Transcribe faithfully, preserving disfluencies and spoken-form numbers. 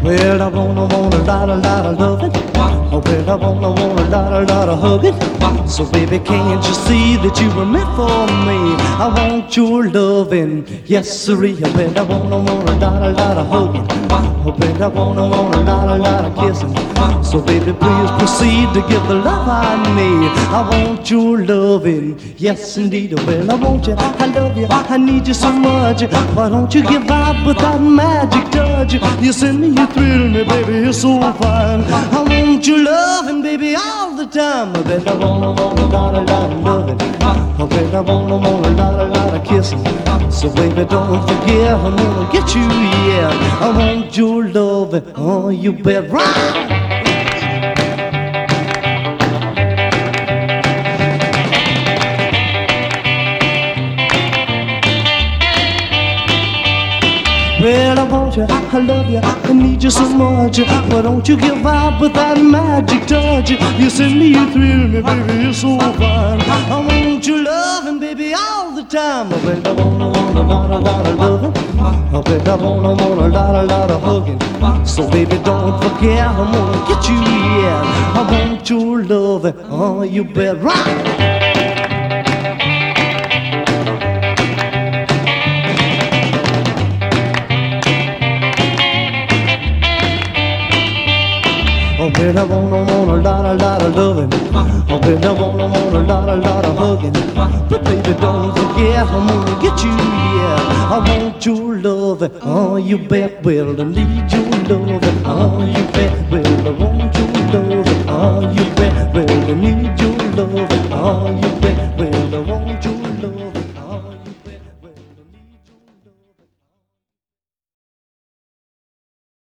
Well, I wanna, want a lot, a lot of loving. Oh, well, I wanna, want a lot, a lot of hugging. So, baby, can't you see that you were meant for me? I want your loving, yes, sirree. Well, I wanna, want a lot, a lot of hugging. Oh, well, I wanna, want a lot, a lot of kissing. So, baby, please proceed to give the love I need. I want your loving, yes, indeed. Well, I want you, I love you, I need you so much. Why don't you give out with that magic touch? You send me, you thrill me, baby, you're so fine. I want your loving, baby, all the time. I bet I wanna, want a lot, a lot of loving. I bet I wanna, want a lot, a lot of kissing. So, baby, don't forget, I'm gonna get you, yeah. I want your loving, oh, you bet right. Well, I want you, I love you, I need you so much. Why don't you give out with that magic touch? You send me, you thrill me, baby, you're so fine. I want your loving, baby, all the time. I bet I wanna, want a lot, a lot of loving. I bet I wanna, want a lot, a lot of hugging. So, baby, don't forget, I'm gonna get you, yeah. I want your loving, oh, you bet right. Oh, baby, I wanna, want a lot, a lot of loving. Oh, baby, I wanna, want a lot, a lot of hugging. But baby, don't forget, I'm gonna get you, yeah. I want your loving, oh, you bet. Well, I need your loving, oh, you bet. Well, I want your loving, oh, you bet. Well, I need your loving, oh, you bet.